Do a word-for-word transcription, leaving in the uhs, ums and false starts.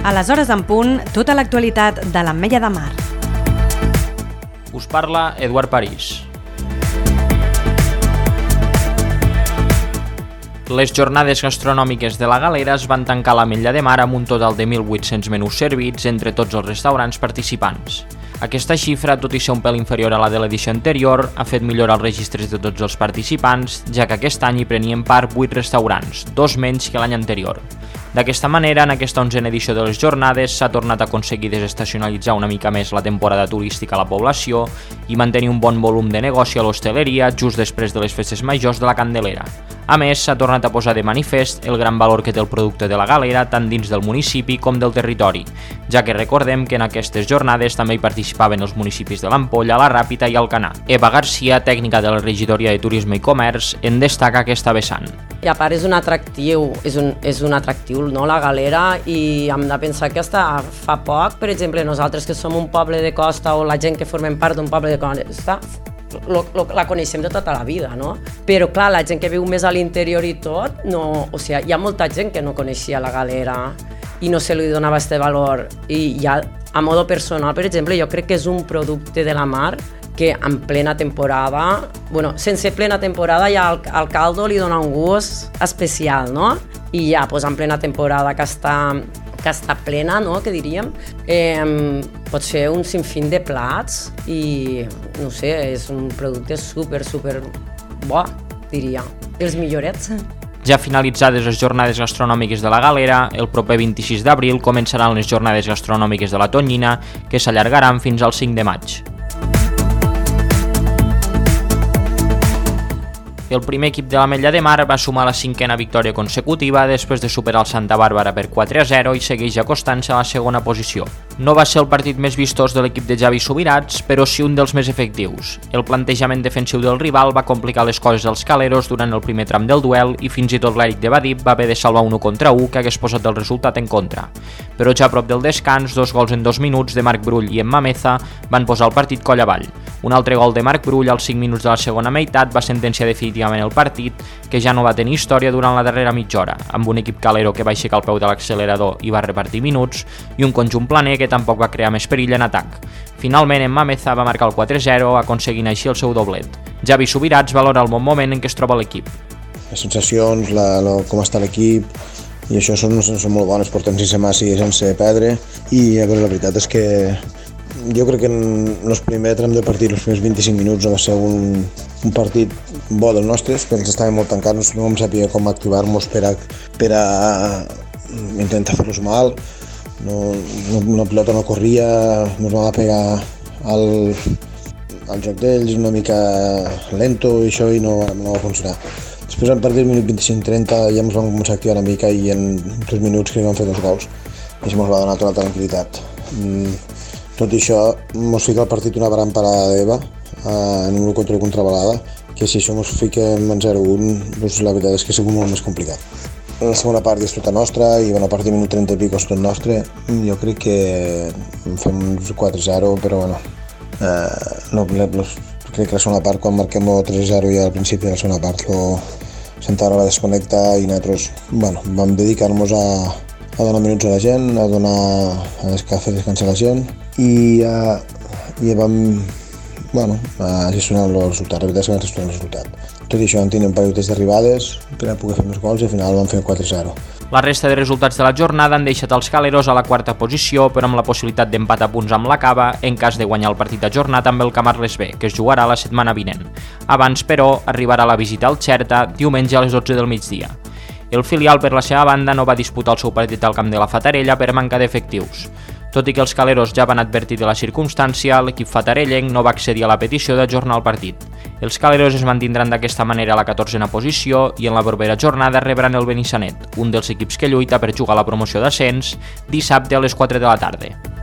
A les hores en punt, tota l'actualitat de l'Ametlla de Mar. Us parla Eduard París. Les jornades gastronòmiques de la Galera es van tancar a l'Ametlla de Mar amb un total de mil vuit-cents menús servits entre tots els restaurants participants. Aquesta xifra, tot i ser un pèl inferior a la de l'edició anterior, ha fet millorar els registres de tots els participants, ja que aquest any hi prenien part vuit restaurants, dos menys que l'any anterior. D'aquesta manera, en aquesta onzena edició de les jornades, s'ha tornat a aconseguir desestacionalitzar una mica més la temporada turística a la població i mantenir un bon volum de negoci a l'hostaleria just després de les festes majors de la Candelera. A més, s'ha tornat a posar de manifest el gran valor que té el producte de la Galera tant dins del municipi com del territori, ja que recordem que en aquestes jornades també hi participaven els municipis de l'Ampolla, la Ràpita i Alcanar. Eva Garcia, tècnica de la Regidoria de Turisme i Comerç, en destaca aquesta vessant. I a part és un atractiu, és un, és un atractiu, no, la Galera, i hem de pensar que hasta fa poc, per exemple, nosaltres que som un poble de costa o la gent que formem part d'un poble de costa, Lo, lo, la coneixem de tota la vida, no? Però clar, la gent que viu més a l'interior i tot, no, o sigui, hi ha molta gent que no coneixia la Galera i no se li donava aquest valor. I ja, a modo personal, per exemple, jo crec que és un producte de la mar que en plena temporada, bueno, sense plena temporada ja al, al caldo li dona un gust especial, no? I ja, doncs, en plena temporada que està que està plena, no?, que diríem, eh, pot ser un sinfín de plats i, no sé, és un producte super, super bo, diria. Els millorets. Ja finalitzades les jornades gastronòmiques de la Galera, el proper vint-i-sis d'abril començaran les jornades gastronòmiques de la Tonyina, que s'allargaran fins al cinc de maig. El primer equip de l'Ametlla de Mar va sumar la cinquena victòria consecutiva després de superar el Santa Bàrbara per quatre a zero i segueix acostant-se a la segona posició. No va ser el partit més vistós de l'equip de Javi Subirats, però sí un dels més efectius. El plantejament defensiu del rival va complicar les coses als caleros durant el primer tram del duel i fins i tot l'Eric de Badip va haver de salvar un u contra u que hagués posat el resultat en contra. Però ja a prop del descans, dos gols en dos minuts de Marc Brull i Emma Meza van posar el partit coll avall. Un altre gol de Marc Brull als cinc minuts de la segona meitat va sentenciar definitivament el partit, que ja no va tenir història durant la darrera mitja hora, amb un equip calero que va aixecar el peu de l'accelerador i va repartir minuts, i un conjunt planer que tampoc va crear més perill en atac. Finalment, Emma Meza va marcar el quatre a zero, aconseguint així el seu doblet. Javi Subirats valora el bon moment en què es troba l'equip. Les sensacions, la, la, com està l'equip, i això són, són molt bones, portem sense massi i sense perdre, i a veure, la veritat és que jo crec que en el primer tram del partit, els primers vint-i-cinc minuts, no va ser un, un partit bo del nostre, perquè ens estàvem molt tancats, no vam saber com activar-nos per a, per a intentar fer-los mal. No, no, la pilota no corria, ens vam pegar al, al joc d'ells una mica lento i això i no, no va funcionar. Després, a partir del minut vint-i-cinc trenta, ja ens vam començar a activar una mica i en tres minuts que vam fer dos gols. I això ens va donar tota la tranquil·litat. Tot i això, ens fica el partit una gran parada d'Eva en un contra i contrabalada, que si això ens fiquem en zero a un, doncs la veritat és que ha sigut molt més complicat. La segona part és tota nostra i bona part de minut trenta i pico és tot nostre. Jo crec que fem uns quatre a zero, però bueno, eh, no, no, crec que la segona part, quan marquem el tres a zero ja al principi de la segona part, lo Santana va desconnectar i nosaltres bueno, vam dedicar-nos a, a donar minuts a la gent, a donar a fer descansar la gent i, a, i vam bueno, a gestionar el resultat, la veritat és que vam gestionar el resultat. Tot i això vam tenir un parell d'arribades per a poder fer més gols i al final vam fer quatre a zero. La resta de resultats de la jornada han deixat els caleros a la quarta posició, però amb la possibilitat d'empat a punts amb la Cava en cas de guanyar el partit ajornat amb el Camarles B, que es jugarà la setmana vinent. Abans, però, arribarà la visita al Xerta diumenge a les dotze del migdia. El filial, per la seva banda, no va disputar el seu partit al camp de la Fatarella per manca d'efectius. Tot i que els caleros ja van advertir de la circumstància, l'equip fatarellenc no va accedir a la petició d'ajornar el partit. Els caleros es mantindran d'aquesta manera a la catorzena posició i en la propera jornada rebran el Benissanet, un dels equips que lluita per jugar a la promoció d'ascens, dissabte a les quatre de la tarda.